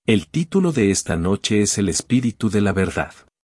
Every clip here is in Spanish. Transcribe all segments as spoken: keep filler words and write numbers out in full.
El título de esta noche es El Espíritu de la Verdad.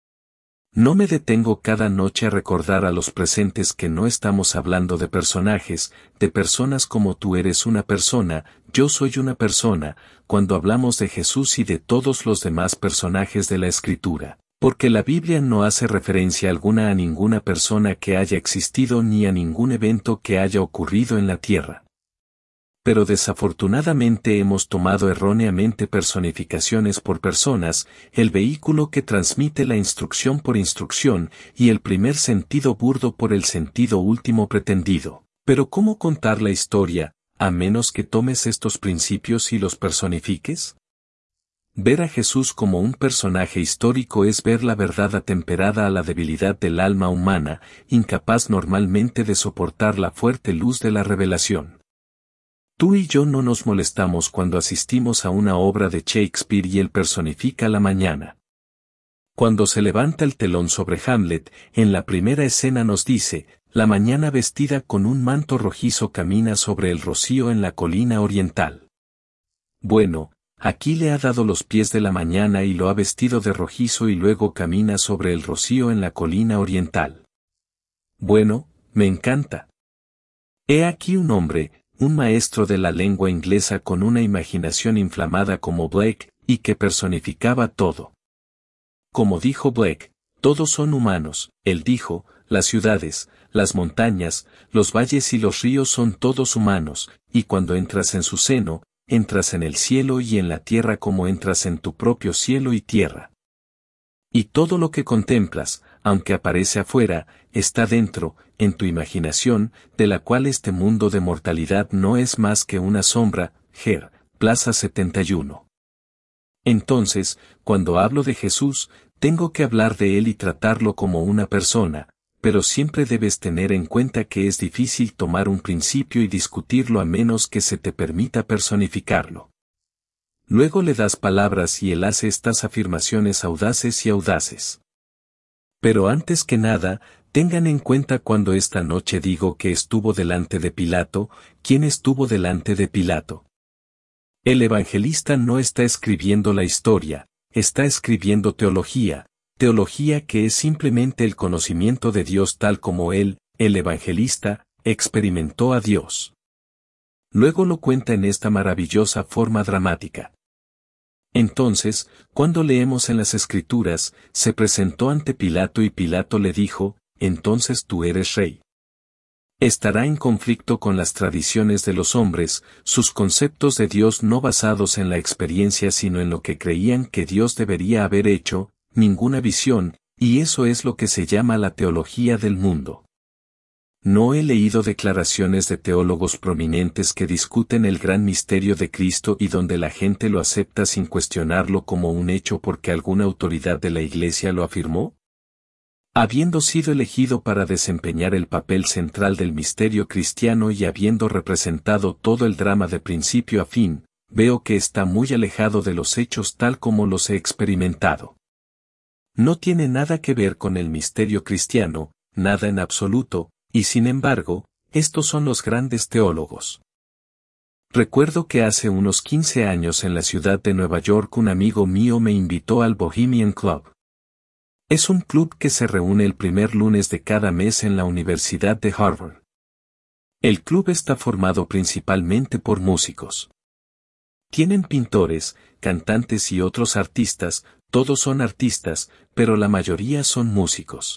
No me detengo cada noche a recordar a los presentes que no estamos hablando de personajes, de personas como tú eres una persona, yo soy una persona, cuando hablamos de Jesús y de todos los demás personajes de la Escritura, porque la Biblia no hace referencia alguna a ninguna persona que haya existido ni a ningún evento que haya ocurrido en la tierra. Pero desafortunadamente hemos tomado erróneamente personificaciones por personas, el vehículo que transmite la instrucción por instrucción, y el primer sentido burdo por el sentido último pretendido. Pero ¿cómo contar la historia, a menos que tomes estos principios y los personifiques? Ver a Jesús como un personaje histórico es ver la verdad atemperada a la debilidad del alma humana, incapaz normalmente de soportar la fuerte luz de la revelación. Tú y yo no nos molestamos cuando asistimos a una obra de Shakespeare y él personifica la mañana. Cuando se levanta el telón sobre Hamlet, en la primera escena nos dice, la mañana vestida con un manto rojizo camina sobre el rocío en la colina oriental. Bueno, aquí le ha dado los pies de la mañana y lo ha vestido de rojizo y luego camina sobre el rocío en la colina oriental. Bueno, me encanta. He aquí un hombre, un maestro de la lengua inglesa con una imaginación inflamada como Blake, y que personificaba todo. Como dijo Blake, todos son humanos, él dijo, las ciudades, las montañas, los valles y los ríos son todos humanos, y cuando entras en su seno, entras en el cielo y en la tierra como entras en tu propio cielo y tierra. Y todo lo que contemplas, aunque aparece afuera, está dentro, en tu imaginación, de la cual este mundo de mortalidad no es más que una sombra. Ger, Plaza setenta y uno. Entonces, cuando hablo de Jesús, tengo que hablar de él y tratarlo como una persona, pero siempre debes tener en cuenta que es difícil tomar un principio y discutirlo a menos que se te permita personificarlo. Luego le das palabras y él hace estas afirmaciones audaces y audaces. Pero antes que nada, tengan en cuenta cuando esta noche digo que estuvo delante de Pilato, ¿quién estuvo delante de Pilato? El evangelista no está escribiendo la historia, está escribiendo teología, teología que es simplemente el conocimiento de Dios tal como él, el evangelista, experimentó a Dios. Luego lo cuenta en esta maravillosa forma dramática. Entonces, cuando leemos en las Escrituras, se presentó ante Pilato y Pilato le dijo, entonces tú eres rey. Estará en conflicto con las tradiciones de los hombres, sus conceptos de Dios no basados en la experiencia sino en lo que creían que Dios debería haber hecho, ninguna visión, y eso es lo que se llama la teología del mundo. No he leído declaraciones de teólogos prominentes que discuten el gran misterio de Cristo y donde la gente lo acepta sin cuestionarlo como un hecho porque alguna autoridad de la Iglesia lo afirmó. Habiendo sido elegido para desempeñar el papel central del misterio cristiano y habiendo representado todo el drama de principio a fin, veo que está muy alejado de los hechos tal como los he experimentado. No tiene nada que ver con el misterio cristiano, nada en absoluto, y sin embargo, estos son los grandes teólogos. Recuerdo que hace unos quince años en la ciudad de Nueva York un amigo mío me invitó al Bohemian Club. Es un club que se reúne el primer lunes de cada mes en la Universidad de Harvard. El club está formado principalmente por músicos. Tienen pintores, cantantes y otros artistas, todos son artistas, pero la mayoría son músicos.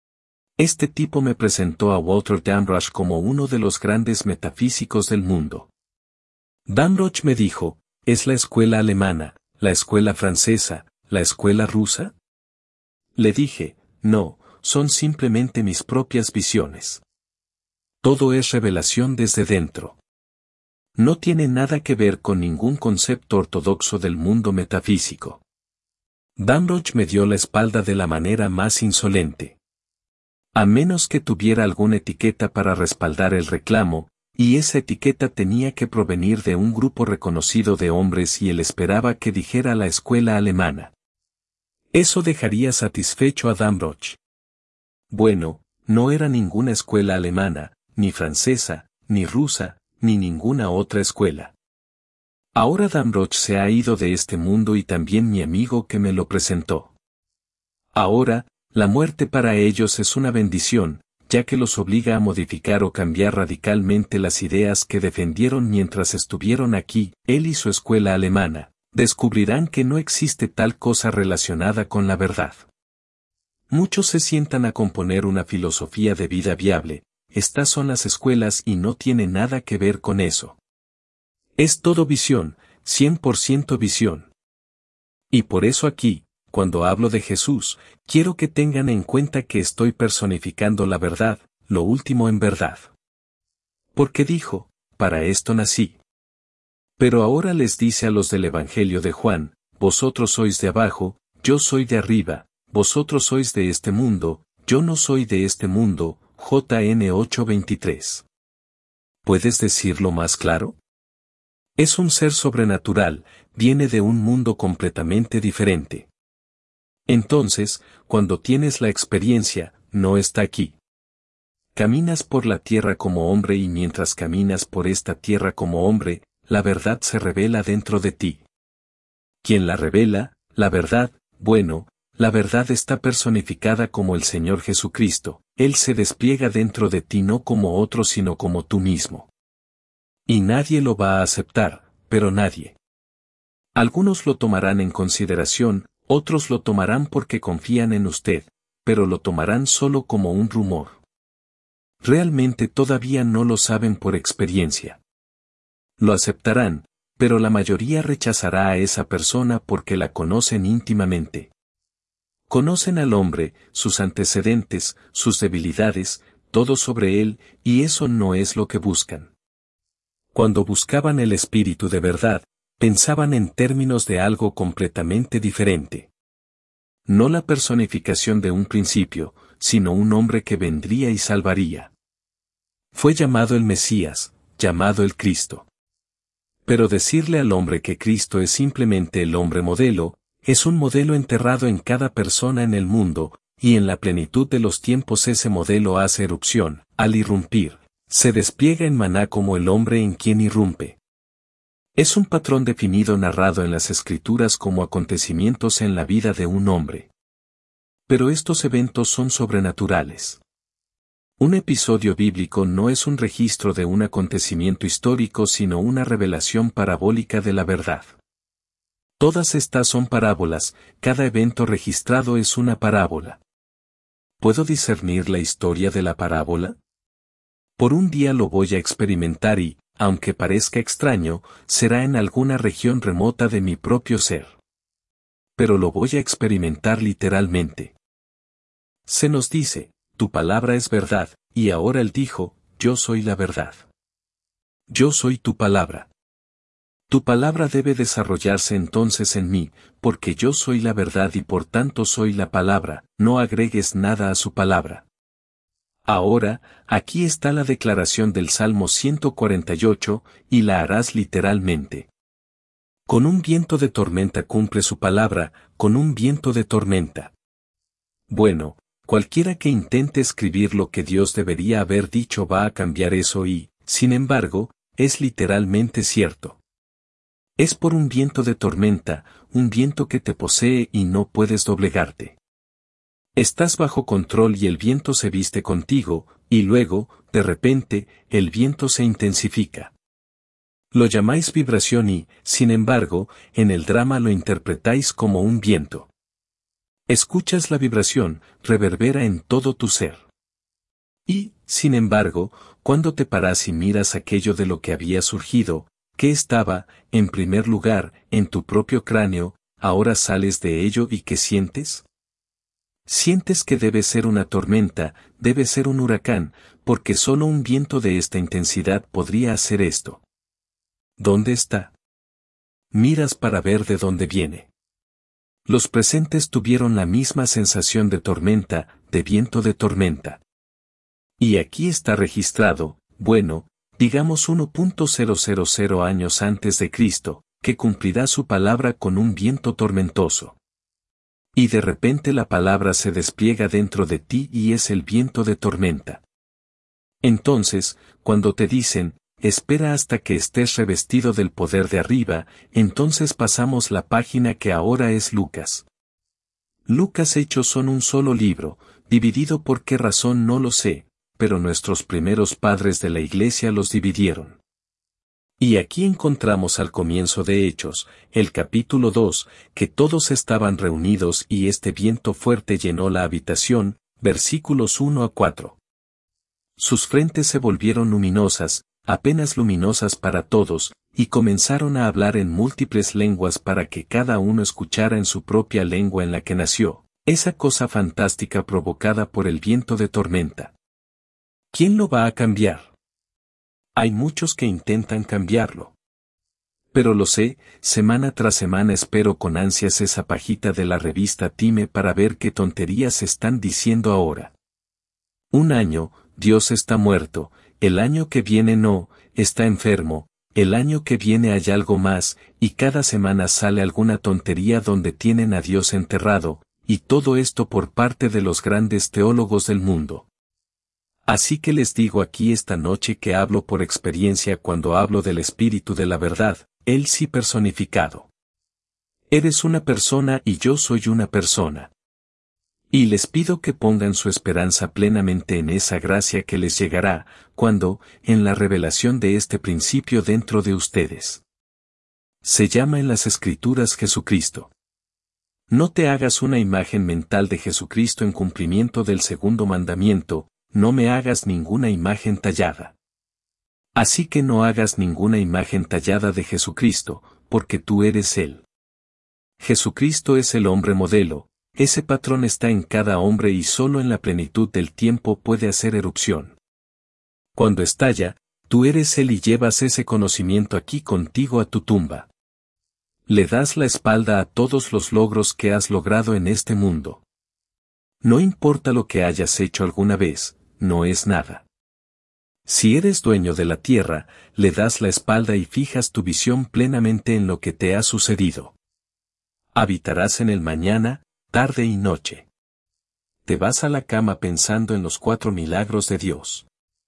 Este tipo me presentó a Walter Damrosch como uno de los grandes metafísicos del mundo. Damrosch me dijo, ¿es la escuela alemana, la escuela francesa, la escuela rusa? Le dije, no, son simplemente mis propias visiones. Todo es revelación desde dentro. No tiene nada que ver con ningún concepto ortodoxo del mundo metafísico. Damrosch me dio la espalda de la manera más insolente. A menos que tuviera alguna etiqueta para respaldar el reclamo, y esa etiqueta tenía que provenir de un grupo reconocido de hombres y él esperaba que dijera la escuela alemana. Eso dejaría satisfecho a Damrosch. Bueno, no era ninguna escuela alemana, ni francesa, ni rusa, ni ninguna otra escuela. Ahora Damroch se ha ido de este mundo y también mi amigo que me lo presentó. Ahora, la muerte para ellos es una bendición, ya que los obliga a modificar o cambiar radicalmente las ideas que defendieron mientras estuvieron aquí. Él y su escuela alemana descubrirán que no existe tal cosa relacionada con la verdad. Muchos se sientan a componer una filosofía de vida viable. Estas son las escuelas y no tiene nada que ver con eso. Es todo visión, cien por ciento visión. Y por eso aquí, cuando hablo de Jesús, quiero que tengan en cuenta que estoy personificando la verdad, lo último en verdad. Porque dijo, para esto nací. Pero ahora les dice a los del Evangelio de Juan, vosotros sois de abajo, yo soy de arriba, vosotros sois de este mundo, yo no soy de este mundo. J N ocho veintitrés. ¿Puedes decirlo más claro? Es un ser sobrenatural, viene de un mundo completamente diferente. Entonces, cuando tienes la experiencia, no está aquí. Caminas por la tierra como hombre y mientras caminas por esta tierra como hombre, la verdad se revela dentro de ti. ¿Quién la revela? La verdad, bueno, la verdad está personificada como el Señor Jesucristo. Él se despliega dentro de ti no como otro sino como tú mismo. Y nadie lo va a aceptar, pero nadie. Algunos lo tomarán en consideración, otros lo tomarán porque confían en usted, pero lo tomarán solo como un rumor. Realmente todavía no lo saben por experiencia. Lo aceptarán, pero la mayoría rechazará a esa persona porque la conocen íntimamente. Conocen al hombre, sus antecedentes, sus debilidades, todo sobre él, y eso no es lo que buscan. Cuando buscaban el espíritu de verdad, pensaban en términos de algo completamente diferente. No la personificación de un principio, sino un hombre que vendría y salvaría. Fue llamado el Mesías, llamado el Cristo. Pero decirle al hombre que Cristo es simplemente el hombre modelo, es un modelo enterrado en cada persona en el mundo, y en la plenitud de los tiempos ese modelo hace erupción, al irrumpir, se despliega en maná como el hombre en quien irrumpe. Es un patrón definido narrado en las Escrituras como acontecimientos en la vida de un hombre. Pero estos eventos son sobrenaturales. Un episodio bíblico no es un registro de un acontecimiento histórico sino una revelación parabólica de la verdad. Todas estas son parábolas, cada evento registrado es una parábola. ¿Puedo discernir la historia de la parábola? Por un día lo voy a experimentar y, aunque parezca extraño, será en alguna región remota de mi propio ser. Pero lo voy a experimentar literalmente. Se nos dice, tu palabra es verdad, y ahora él dijo, yo soy la verdad. Yo soy tu palabra. Tu palabra debe desarrollarse entonces en mí, porque yo soy la verdad y por tanto soy la palabra, no agregues nada a su palabra. Ahora, aquí está la declaración del Salmo ciento cuarenta y ocho, y la harás literalmente. Con un viento de tormenta cumple su palabra, con un viento de tormenta. Bueno, cualquiera que intente escribir lo que Dios debería haber dicho va a cambiar eso y, sin embargo, es literalmente cierto. Es por un viento de tormenta, un viento que te posee y no puedes doblegarte. Estás bajo control y el viento se viste contigo, y luego, de repente, el viento se intensifica. Lo llamáis vibración y, sin embargo, en el drama lo interpretáis como un viento. Escuchas la vibración, reverbera en todo tu ser. Y, sin embargo, cuando te paras y miras aquello de lo que había surgido, que estaba, en primer lugar, en tu propio cráneo, ahora sales de ello y ¿qué sientes? Sientes que debe ser una tormenta, debe ser un huracán, porque solo un viento de esta intensidad podría hacer esto. ¿Dónde está? Miras para ver de dónde viene. Los presentes tuvieron la misma sensación de tormenta, de viento de tormenta. Y aquí está registrado, bueno, digamos uno punto cero cero cero años antes de Cristo, que cumplirá su palabra con un viento tormentoso. Y de repente la palabra se despliega dentro de ti y es el viento de tormenta. Entonces, cuando te dicen, espera hasta que estés revestido del poder de arriba, entonces pasamos la página que ahora es Lucas. Lucas Hechos son un solo libro, dividido por qué razón no lo sé, pero nuestros primeros padres de la Iglesia los dividieron. Y aquí encontramos al comienzo de Hechos, el capítulo dos, que todos estaban reunidos y este viento fuerte llenó la habitación, versículos uno a cuatro. Sus frentes se volvieron luminosas, apenas luminosas para todos, y comenzaron a hablar en múltiples lenguas para que cada uno escuchara en su propia lengua en la que nació, esa cosa fantástica provocada por el viento de tormenta. ¿Quién lo va a cambiar? Hay muchos que intentan cambiarlo. Pero lo sé, semana tras semana espero con ansias esa pajita de la revista Time para ver qué tonterías están diciendo ahora. Un año, Dios está muerto, el año que viene no, está enfermo, el año que viene hay algo más, y cada semana sale alguna tontería donde tienen a Dios enterrado, y todo esto por parte de los grandes teólogos del mundo. Así que les digo aquí esta noche que hablo por experiencia cuando hablo del Espíritu de la verdad, Él sí personificado. Eres una persona y yo soy una persona. Y les pido que pongan su esperanza plenamente en esa gracia que les llegará, cuando, en la revelación de este principio dentro de ustedes. Se llama en las Escrituras Jesucristo. No te hagas una imagen mental de Jesucristo en cumplimiento del segundo mandamiento, no me hagas ninguna imagen tallada. Así que no hagas ninguna imagen tallada de Jesucristo, porque tú eres Él. Jesucristo es el hombre modelo, ese patrón está en cada hombre y solo en la plenitud del tiempo puede hacer erupción. Cuando estalla, tú eres Él y llevas ese conocimiento aquí contigo a tu tumba. Le das la espalda a todos los logros que has logrado en este mundo. No importa lo que hayas hecho alguna vez, no es nada. Si eres dueño de la tierra, le das la espalda y fijas tu visión plenamente en lo que te ha sucedido. Habitarás en el mañana, tarde y noche. Te vas a la cama pensando en los cuatro milagros de Dios.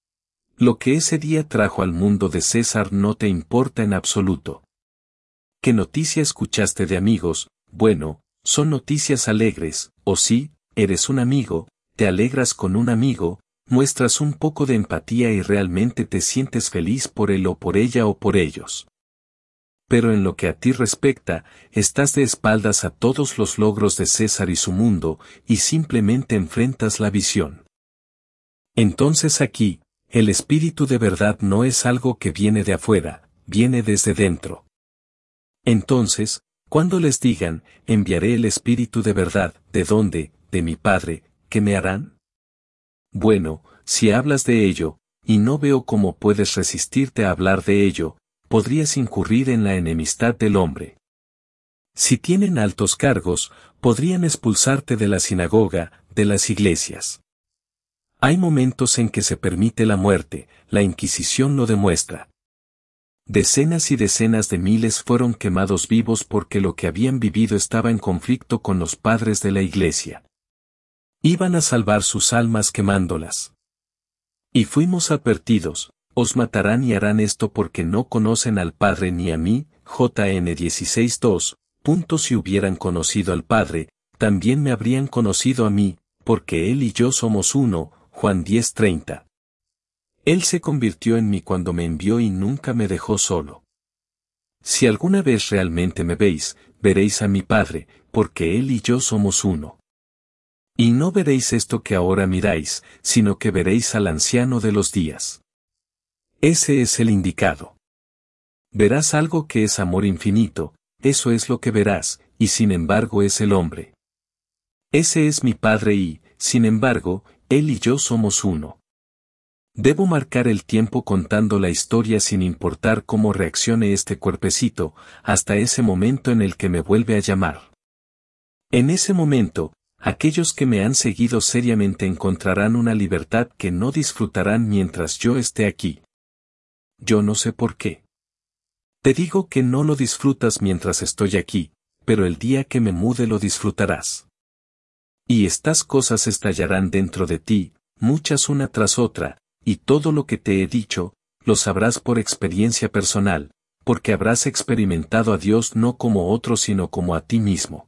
Lo que ese día trajo al mundo de César no te importa en absoluto. ¿Qué noticia escuchaste de amigos? Bueno, son noticias alegres, o sí, eres un amigo, te alegras con un amigo, muestras un poco de empatía y realmente te sientes feliz por él o por ella o por ellos. Pero en lo que a ti respecta, estás de espaldas a todos los logros de César y su mundo, y simplemente enfrentas la visión. Entonces aquí, el espíritu de verdad no es algo que viene de afuera, viene desde dentro. Entonces, cuando les digan, enviaré el espíritu de verdad, ¿de dónde? De mi Padre, ¿qué me harán? Bueno, si hablas de ello, y no veo cómo puedes resistirte a hablar de ello, podrías incurrir en la enemistad del hombre. Si tienen altos cargos, podrían expulsarte de la sinagoga, de las iglesias. Hay momentos en que se permite la muerte, la Inquisición lo demuestra. Decenas y decenas de miles fueron quemados vivos porque lo que habían vivido estaba en conflicto con los padres de la iglesia. Iban a salvar sus almas quemándolas. Y fuimos advertidos, os matarán y harán esto porque no conocen al Padre ni a mí, J N dieciséis dos, punto si hubieran conocido al Padre, también me habrían conocido a mí, porque Él y yo somos uno, Juan diez treinta. Él se convirtió en mí cuando me envió y nunca me dejó solo. Si alguna vez realmente me veis, veréis a mi Padre, porque Él y yo somos uno. Y no veréis esto que ahora miráis, sino que veréis al anciano de los días. Ese es el indicado. Verás algo que es amor infinito, eso es lo que verás, y sin embargo es el hombre. Ese es mi Padre y, sin embargo, Él y yo somos uno. Debo marcar el tiempo contando la historia sin importar cómo reaccione este cuerpecito, hasta ese momento en el que me vuelve a llamar. En ese momento, aquellos que me han seguido seriamente encontrarán una libertad que no disfrutarán mientras yo esté aquí. Yo no sé por qué. Te digo que no lo disfrutas mientras estoy aquí, pero el día que me mude lo disfrutarás. Y estas cosas estallarán dentro de ti, muchas una tras otra, y todo lo que te he dicho, lo sabrás por experiencia personal, porque habrás experimentado a Dios no como otro sino como a ti mismo.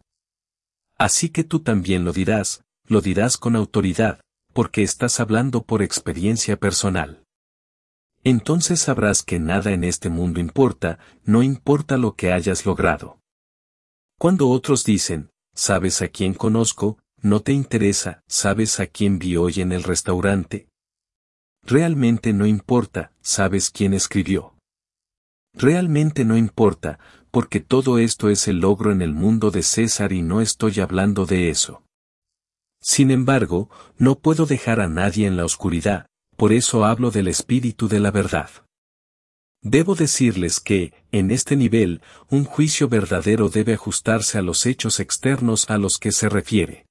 Así que tú también lo dirás, lo dirás con autoridad, porque estás hablando por experiencia personal. Entonces sabrás que nada en este mundo importa, no importa lo que hayas logrado. Cuando otros dicen, ¿sabes a quién conozco? ¿No te interesa? ¿Sabes a quién vi hoy en el restaurante? Realmente no importa, ¿sabes quién escribió? Realmente no importa, porque todo esto es el logro en el mundo de César y no estoy hablando de eso. Sin embargo, no puedo dejar a nadie en la oscuridad, por eso hablo del espíritu de la verdad. Debo decirles que, en este nivel, un juicio verdadero debe ajustarse a los hechos externos a los que se refiere.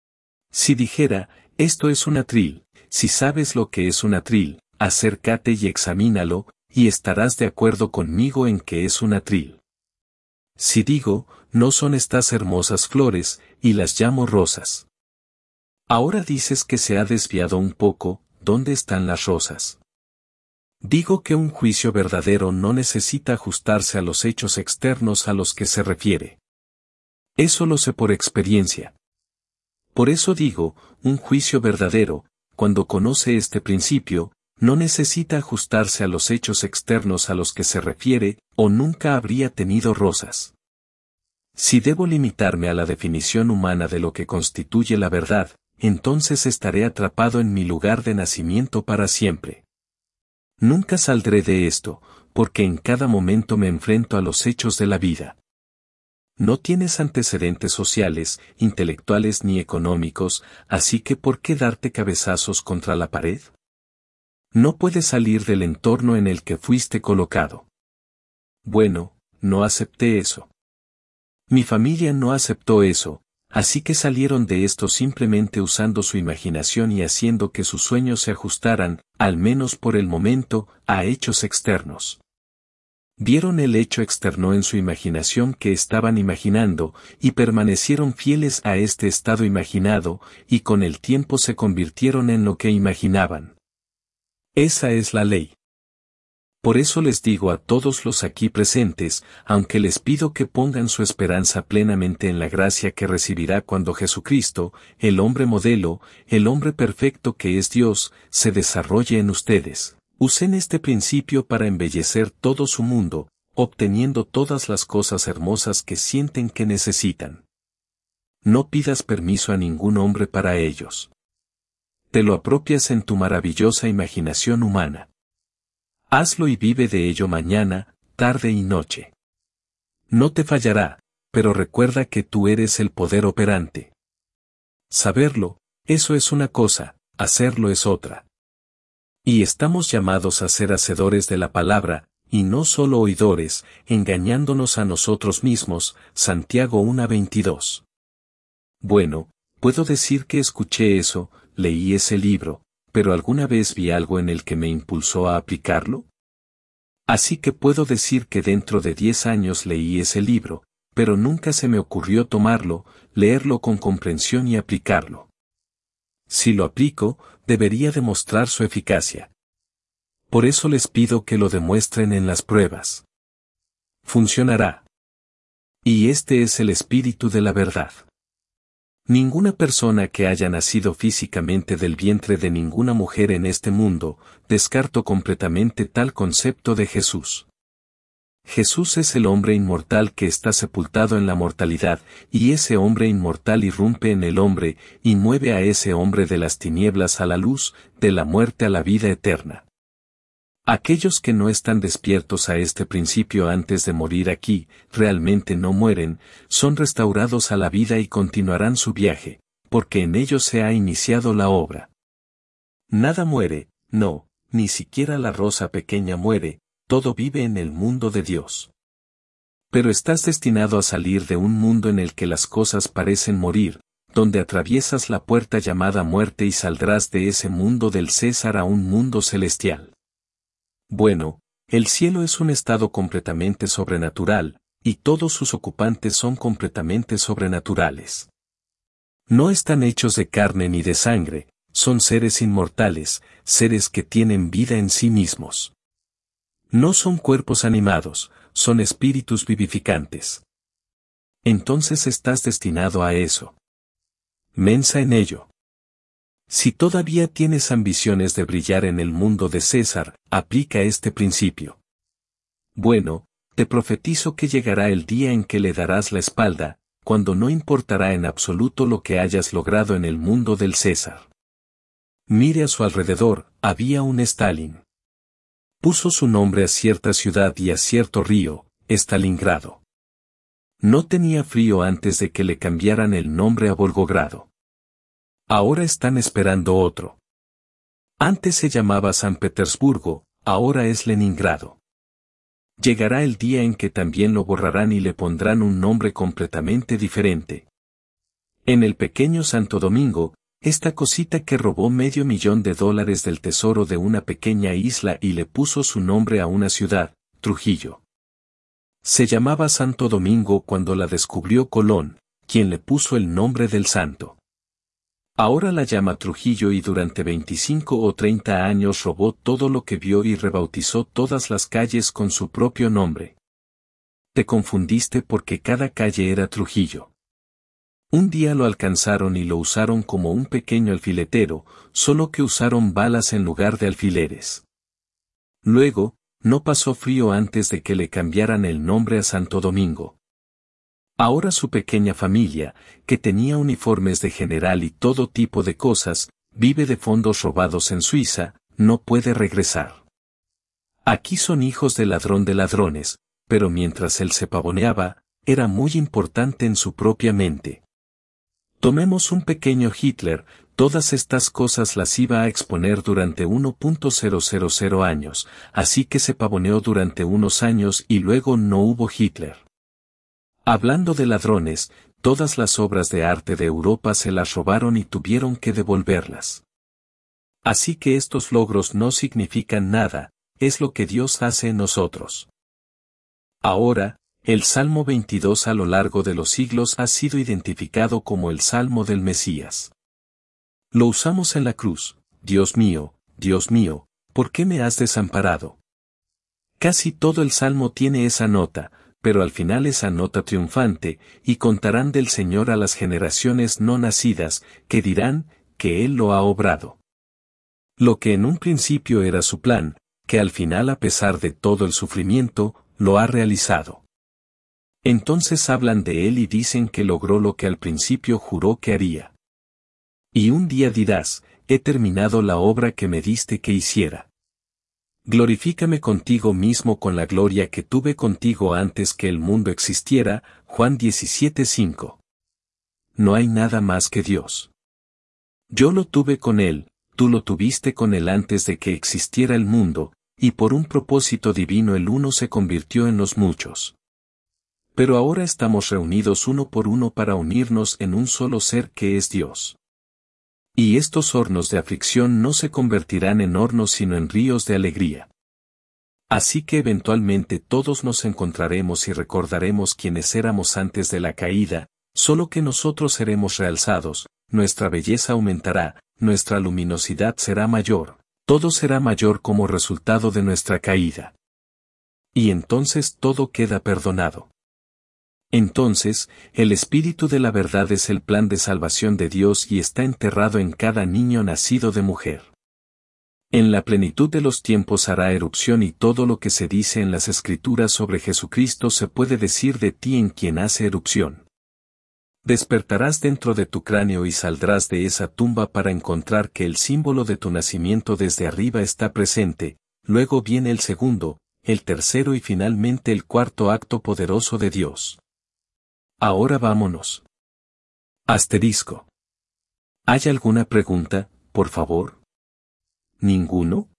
Si dijera, esto es un atril, si sabes lo que es un atril, acércate y examínalo, y estarás de acuerdo conmigo en que es un atril. Si digo, no son estas hermosas flores, y las llamo rosas. Ahora dices que se ha desviado un poco, ¿dónde están las rosas? Digo que un juicio verdadero no necesita ajustarse a los hechos externos a los que se refiere. Eso lo sé por experiencia. Por eso digo, un juicio verdadero, cuando conoce este principio, no necesita ajustarse a los hechos externos a los que se refiere, o nunca habría tenido rosas. Si debo limitarme a la definición humana de lo que constituye la verdad, entonces estaré atrapado en mi lugar de nacimiento para siempre. Nunca saldré de esto, porque en cada momento me enfrento a los hechos de la vida. No tienes antecedentes sociales, intelectuales ni económicos, así que ¿por qué darte cabezazos contra la pared? No puedes salir del entorno en el que fuiste colocado. Bueno, no acepté eso. Mi familia no aceptó eso, así que salieron de esto simplemente usando su imaginación y haciendo que sus sueños se ajustaran, al menos por el momento, a hechos externos. Vieron el hecho externo en su imaginación que estaban imaginando, y permanecieron fieles a este estado imaginado, y con el tiempo se convirtieron en lo que imaginaban. Esa es la ley. Por eso les digo a todos los aquí presentes, aunque les pido que pongan su esperanza plenamente en la gracia que recibirá cuando Jesucristo, el hombre modelo, el hombre perfecto que es Dios, se desarrolle en ustedes. Usen este principio para embellecer todo su mundo, obteniendo todas las cosas hermosas que sienten que necesitan. No pidas permiso a ningún hombre para ellos. Te lo apropias en tu maravillosa imaginación humana. Hazlo y vive de ello mañana, tarde y noche. No te fallará, pero recuerda que tú eres el poder operante. Saberlo, eso es una cosa, hacerlo es otra. Y estamos llamados a ser hacedores de la palabra, y no solo oidores, engañándonos a nosotros mismos, Santiago uno veintidós. Bueno, puedo decir que escuché eso, leí ese libro, pero ¿alguna vez vi algo en el que me impulsó a aplicarlo? Así que puedo decir que dentro de diez años leí ese libro, pero nunca se me ocurrió tomarlo, leerlo con comprensión y aplicarlo. Si lo aplico, debería demostrar su eficacia. Por eso les pido que lo demuestren en las pruebas. Funcionará. Y este es el espíritu de la verdad. Ninguna persona que haya nacido físicamente del vientre de ninguna mujer en este mundo, descarto completamente tal concepto de Jesús. Jesús es el hombre inmortal que está sepultado en la mortalidad, y ese hombre inmortal irrumpe en el hombre, y mueve a ese hombre de las tinieblas a la luz, de la muerte a la vida eterna. Aquellos que no están despiertos a este principio antes de morir aquí, realmente no mueren, son restaurados a la vida y continuarán su viaje, porque en ellos se ha iniciado la obra. Nada muere, no, ni siquiera la rosa pequeña muere, todo vive en el mundo de Dios. Pero estás destinado a salir de un mundo en el que las cosas parecen morir, donde atraviesas la puerta llamada muerte y saldrás de ese mundo del César a un mundo celestial. Bueno, el cielo es un estado completamente sobrenatural, y todos sus ocupantes son completamente sobrenaturales. No están hechos de carne ni de sangre, son seres inmortales, seres que tienen vida en sí mismos. No son cuerpos animados, son espíritus vivificantes. Entonces estás destinado a eso. Mensa en ello. Si todavía tienes ambiciones de brillar en el mundo de César, aplica este principio. Bueno, te profetizo que llegará el día en que le darás la espalda, cuando no importará en absoluto lo que hayas logrado en el mundo del César. Mire a su alrededor, había un Stalin. Puso su nombre a cierta ciudad y a cierto río, Stalingrado. No tenía frío antes de que le cambiaran el nombre a Volgogrado. Ahora están esperando otro. Antes se llamaba San Petersburgo, ahora es Leningrado. Llegará el día en que también lo borrarán y le pondrán un nombre completamente diferente. En el pequeño Santo Domingo, esta cosita que robó medio millón de dólares del tesoro de una pequeña isla y le puso su nombre a una ciudad, Trujillo. Se llamaba Santo Domingo cuando la descubrió Colón, quien le puso el nombre del santo. Ahora la llama Trujillo y durante veinticinco o treinta años robó todo lo que vio y rebautizó todas las calles con su propio nombre. Te confundiste porque cada calle era Trujillo. Un día lo alcanzaron y lo usaron como un pequeño alfiletero, solo que usaron balas en lugar de alfileres. Luego, no pasó frío antes de que le cambiaran el nombre a Santo Domingo. Ahora su pequeña familia, que tenía uniformes de general y todo tipo de cosas, vive de fondos robados en Suiza, no puede regresar. Aquí son hijos de ladrón de ladrones, pero mientras él se pavoneaba, era muy importante en su propia mente. Tomemos un pequeño Hitler, todas estas cosas las iba a exponer durante uno punto cero cero cero años, así que se pavoneó durante unos años y luego no hubo Hitler. Hablando de ladrones, todas las obras de arte de Europa se las robaron y tuvieron que devolverlas. Así que estos logros no significan nada, es lo que Dios hace en nosotros. Ahora, el Salmo veintidós a lo largo de los siglos ha sido identificado como el Salmo del Mesías. Lo usamos en la cruz, Dios mío, Dios mío, ¿por qué me has desamparado? Casi todo el Salmo tiene esa nota, pero al final esa nota triunfante, y contarán del Señor a las generaciones no nacidas, que dirán, que Él lo ha obrado. Lo que en un principio era su plan, que al final a pesar de todo el sufrimiento, lo ha realizado. Entonces hablan de Él y dicen que logró lo que al principio juró que haría. Y un día dirás, he terminado la obra que me diste que hiciera. Glorifícame contigo mismo con la gloria que tuve contigo antes que el mundo existiera, Juan diecisiete cinco. No hay nada más que Dios. Yo lo tuve con Él, tú lo tuviste con Él antes de que existiera el mundo, y por un propósito divino el uno se convirtió en los muchos. Pero ahora estamos reunidos uno por uno para unirnos en un solo ser que es Dios. Y estos hornos de aflicción no se convertirán en hornos sino en ríos de alegría. Así que eventualmente todos nos encontraremos y recordaremos quiénes éramos antes de la caída, solo que nosotros seremos realzados, nuestra belleza aumentará, nuestra luminosidad será mayor, todo será mayor como resultado de nuestra caída. Y entonces todo queda perdonado. Entonces, el Espíritu de la verdad es el plan de salvación de Dios y está enterrado en cada niño nacido de mujer. En la plenitud de los tiempos hará erupción y todo lo que se dice en las Escrituras sobre Jesucristo se puede decir de ti en quien hace erupción. Despertarás dentro de tu cráneo y saldrás de esa tumba para encontrar que el símbolo de tu nacimiento desde arriba está presente, luego viene el segundo, el tercero y finalmente el cuarto acto poderoso de Dios. Ahora vámonos. Asterisco. ¿Hay alguna pregunta, por favor? ¿Ninguno?